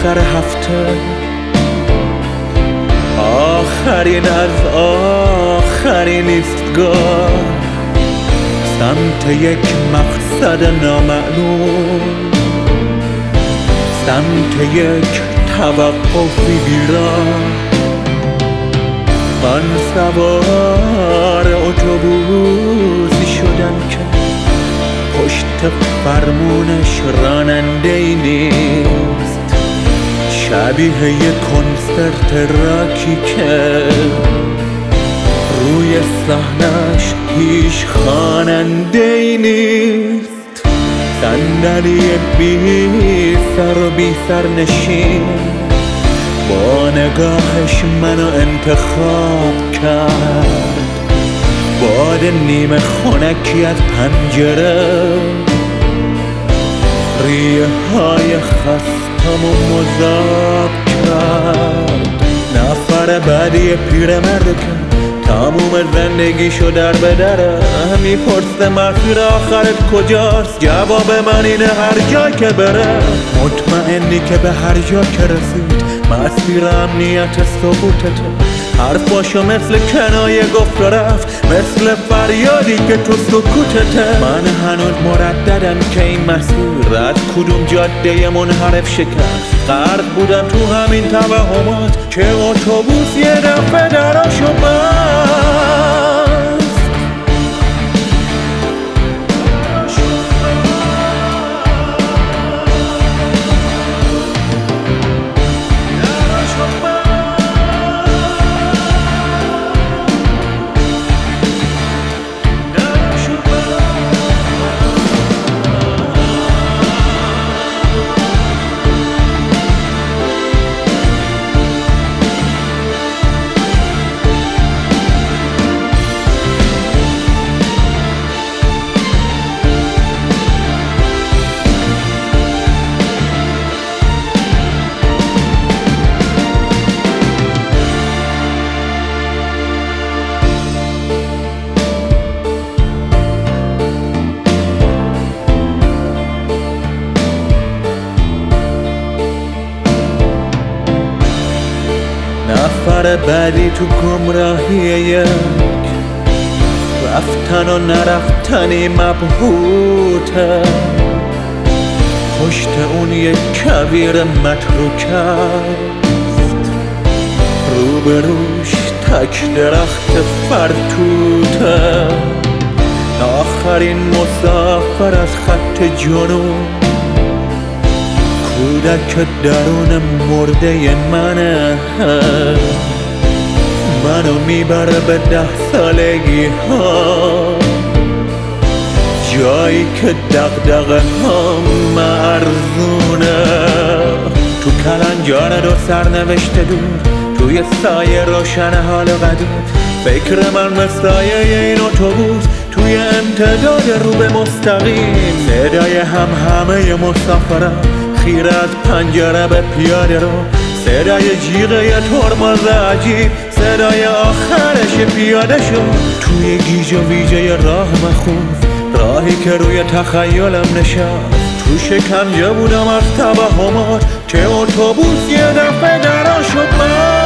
آخر هفته، آخرین از آخرین ایستگاه، سمت یک مقصد نامعلوم، سمت یک توقفی بیراه. من سوار اتوبوسی شدم که پشت فرمونش راننده‌ای نیست، شبیه یک کنسرت راکی که روی صحنش هیچ خواننده‌ای نیست. صندلی بی سر و بی سر نشین با نگاهش منو انتخاب کرد، باد نیمه خنکی از پنجره ریه های خستمو مذاب کرد. نفر بعدی پیرمرد که تموم زندگیشو در به دره میپرسه مسیر آخرت کجاست، جواب من اینه هر جا که بره. مطمئنی که به هر جا که رسید مسیر امنیت سقوطته، حرفاشو مثل کنایه گفت و رفت، مثل فریادی که تو سکوتته. من هنوز مرددم که این مسیر از کدوم جاده منحرف شکست. غرق بودم تو همین توهمات که اتوبوس یه دفعه دراشو بست. نفر بعدی تو گمراهی یک رفتن و نرفتنی مبهوته، پشت اون یک کویر متروک است، روبروش تک درخت فرتوته. آخرین مسافر از خط جنوب، کودک درون مرده منه، منو میبره به 10 سالگی ها، جایی که دغدغه ها مرزونه. تو کلنجار دو سرنوشت دور، توی سایه روشن حال قدیم، فکر من مثایه این اتوبوس توی امتداد رو به مستقیم. صدای همه مسافرم خیره از پنجره به پیاده رو، صدای جیغه یه ترمز عجیب، صدای آخرش پیاده شد توی گیج و ویژه راه مخوف، راهی که روی تخیلم نشست. تو شکنجه بودم از توهمات که اتوبوس یه دفعه درا شد من.